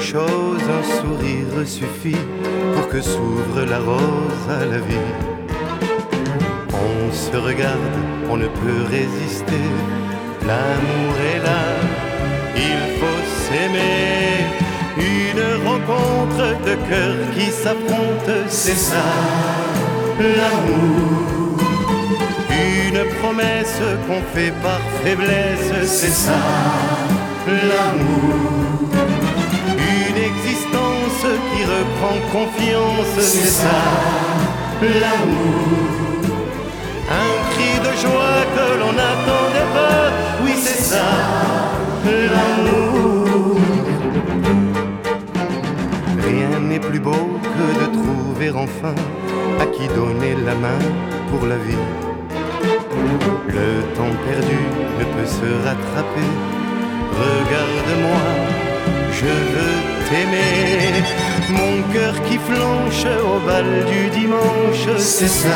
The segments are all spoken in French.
chose, un sourire suffit pour que s'ouvre la rose à la vie. On se regarde, on ne peut résister, l'amour est là, il faut s'aimer. Une rencontre de cœurs qui s'affrontent, c'est ça, l'amour. Une promesse qu'on fait par faiblesse, c'est ça, l'amour. Une existence qui reprend confiance, c'est ça, l'amour. Un cri de joie que l'on n'attendait pas, oui c'est ça, l'amour. Rien n'est plus beau que de trouver enfin à qui donner la main pour la vie. Le temps perdu ne peut se rattraper. Regarde-moi, je veux t'aimer. Mon cœur qui flanche au bal du dimanche, c'est ça,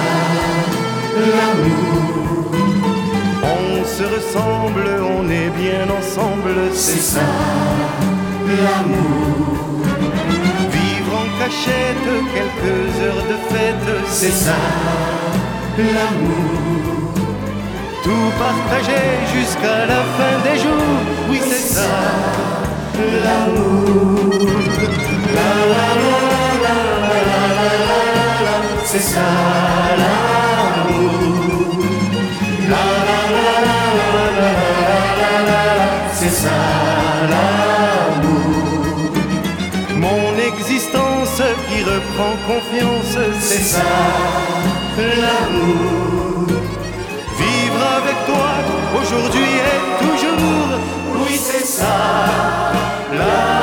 l'amour. On se ressemble, on est bien ensemble, c'est ça, l'amour. Vivre en cachette, quelques heures de fête, c'est ça, l'amour. Tout partager jusqu'à la fin des jours, oui c'est ça, l'amour. La la la la la la la la, c'est ça l'amour. La la la la la la la la, c'est ça l'amour. Mon existence qui reprend confiance, c'est ça l'amour. Vivre avec toi aujourd'hui et toujours, oui c'est ça l'amour.